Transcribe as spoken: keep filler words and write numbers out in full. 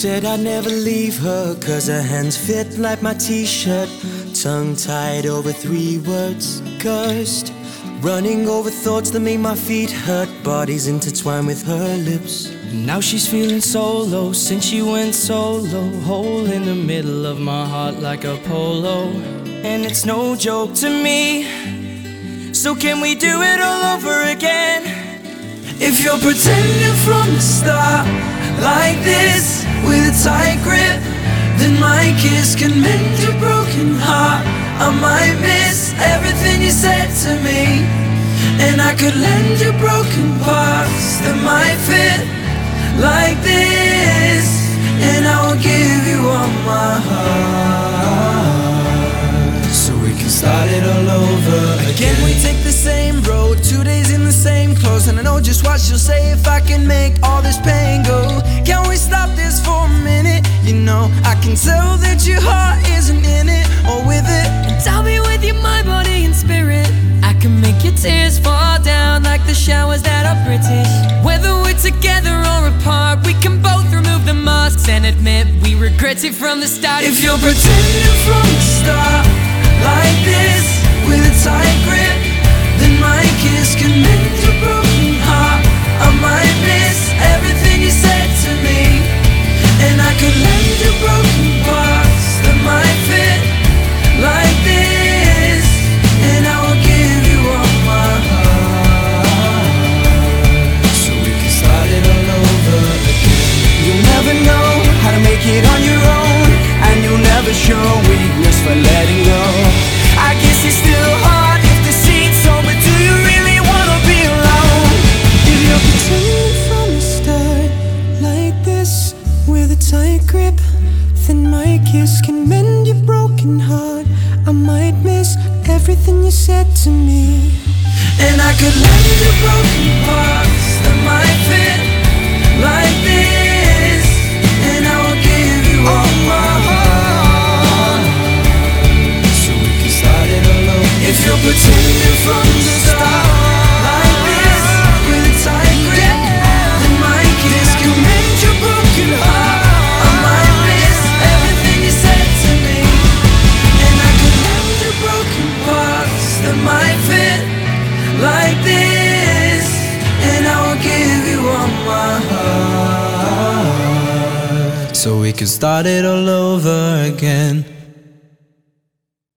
said I'd never leave her, cause her hands fit like my t-shirt. Tongue tied over three words, cursed. Running over thoughts that make my feet hurt. Bodies intertwined with her lips. Now she's feeling so low since she went solo. Hole in the middle of my heart like a polo. And it's no joke to me. So can we do it all over again? If you're pretending from the start like this, with a tight grip, then my kiss can mend your broken heart. I might miss everything you said to me, and I could lend you broken parts that might fit like this, and I will give you all my heart, so we can start it all over again. We take the same road, two days in the same clothes, and I know just what she'll say if I can make all this pain go. Can we stop this for a minute? You know, I can tell that your heart isn't in it or with it, and I'll be with you, my body and spirit. I can make your tears fall down like the showers that are British. Whether we're together or apart, we can both remove the masks and admit we regret it from the start. If you're pretending from the start like this, with a tight grip, then my kiss can mend your broken heart. I might miss everything you said to me, and I could lend you broken parts that might fit like this, and I will give you all my heart, so we can start it all over again. You'll never know how to make it on your own, and you'll never show weakness for letting go. I guess it's still hard if the seat's open. Do you really wanna be alone? If you're pretending from the start like this, with a tight grip, then my kiss can mend your broken heart. I might miss everything you said to me, and I could lend you broken parts that might fit like this, and I will give you all my heart, so we can start it all over. If you're pretending from the start like this, with a tight grip, then my kiss can mend your broken heart. I might miss everything you said to me, and I could lend you broken parts that might fit like this, and I will give you all my heart, so we can start it all over